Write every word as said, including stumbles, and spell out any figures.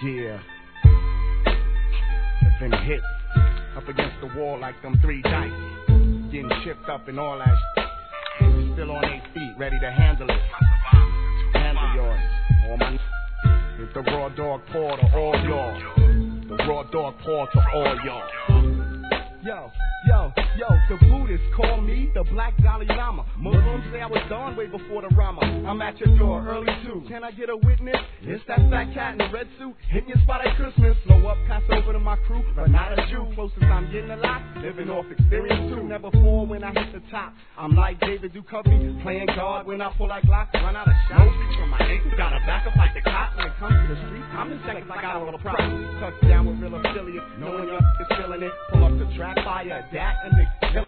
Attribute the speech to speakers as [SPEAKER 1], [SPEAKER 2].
[SPEAKER 1] Yeah. If them hits up against the wall like them three dice, getting chipped up and all that shit. Still on eight feet, ready to handle it. Handle yours. All my it's the raw dog paw to all y'all. The raw dog paw to all y'all.
[SPEAKER 2] Yo, yo, yo, the Buddhists call me the Black Dalai Lama. Muslims say I was done way before the Rama. I'm at your door early too. Can I get a witness? It's that fat cat in the red suit hitting your spot at Christmas. Slow up, pass over to my crew, but not a Jew. Closest I'm getting a lot, living off experience too. Never fall when I hit the top. I'm like David Duchovny, playing guard when I pull like Glock. Run out of shots. From my ankle, gotta back up like the cops. When it comes to the street, I'm in seconds, I got all the props. Touchdown with real affiliate, knowing y'all is feeling it. Pull up the track, fire, that, and the